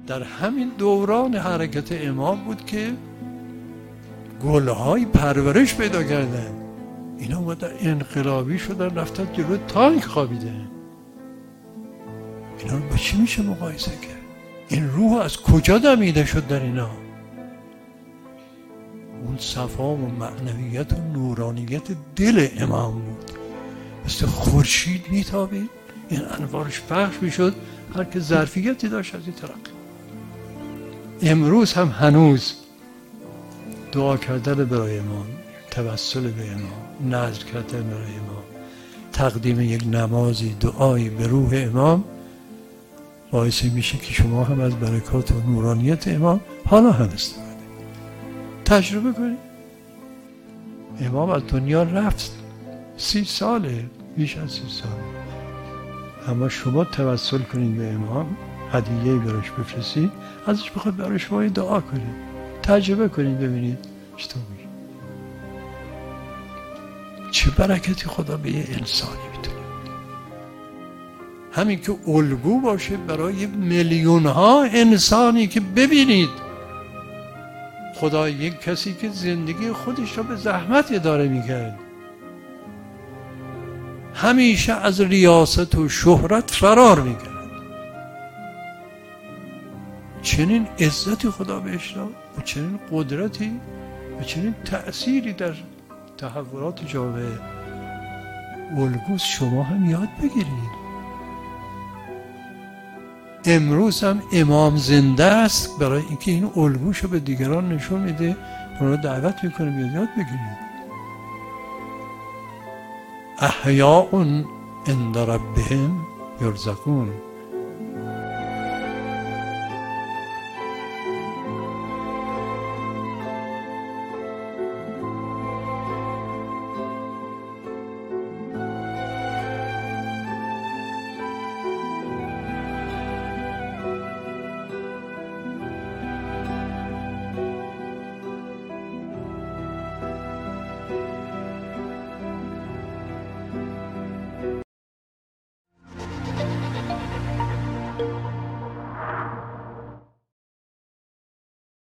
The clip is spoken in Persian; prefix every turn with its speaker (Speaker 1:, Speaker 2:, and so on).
Speaker 1: در همین دوران حرکت امام بود که گلهای پرورش پیدا کردن. اینا اومدن انقلابی شدن، رفتن جلو تانک خوابیدن. اینا با چی میشه مقایسه کرد؟ این روح از کجا دمیده شد در اینا؟ اون صفا و معنویت و نورانیت دل امام بود، مثل خورشید میتابید، این انوارش پخش میشد، هر که ظرفیتی داشت از این ترقی. امروز هم هنوز دعا کردن برای امام، توسل به امام، نذر کردن برای امام، تقدیم یک نمازی، دعایی به روح امام باعث میشه که شما هم از برکات و نورانیت امام حالا هم استفاده تجربه کنید. امام از دنیا رفت 30 ساله، بیش از 30 ساله، اما شما توسل کنید به امام، هدیه‌ای براش بفرستید، ازش بخواید برای شما دعا کنید، تجربه کنید ببینید چطور میشه. چه برکتی خدا به یه انسانی میتونه. همین که الگو باشه برای میلیون ها انسانی که ببینید خدا یک کسی که زندگی خودش رو به زحمت اداره میکرد، همیشه از ریاست و شهرت فرار میکرد، چنین عزتی خدا بهش داد و چنین قدرتی و چنین تأثیری در تحولات جامعه. الگوست، شما هم یاد بگیرید. امروز هم امام زنده است، برای اینکه این الگوشو به دیگران نشون میده، اونا دعوت میکنه بیاد یاد بگیرید. احیاء عند ربهم یرزقون.